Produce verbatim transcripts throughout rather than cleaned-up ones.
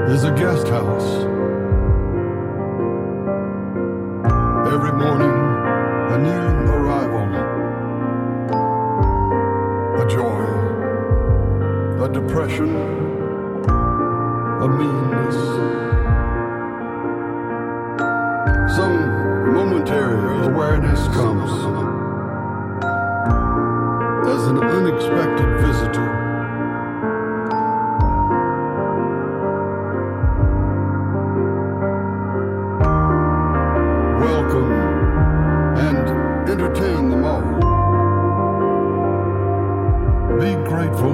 is a guest house. Every morning, a new arrival. A joy, a depression, a meanness. Some momentary awareness comes as an unexpected visitor. Welcome and entertain them all. Be grateful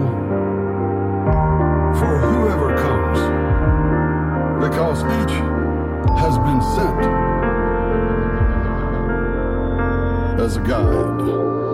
for whoever comes, because each has been sent as a guide.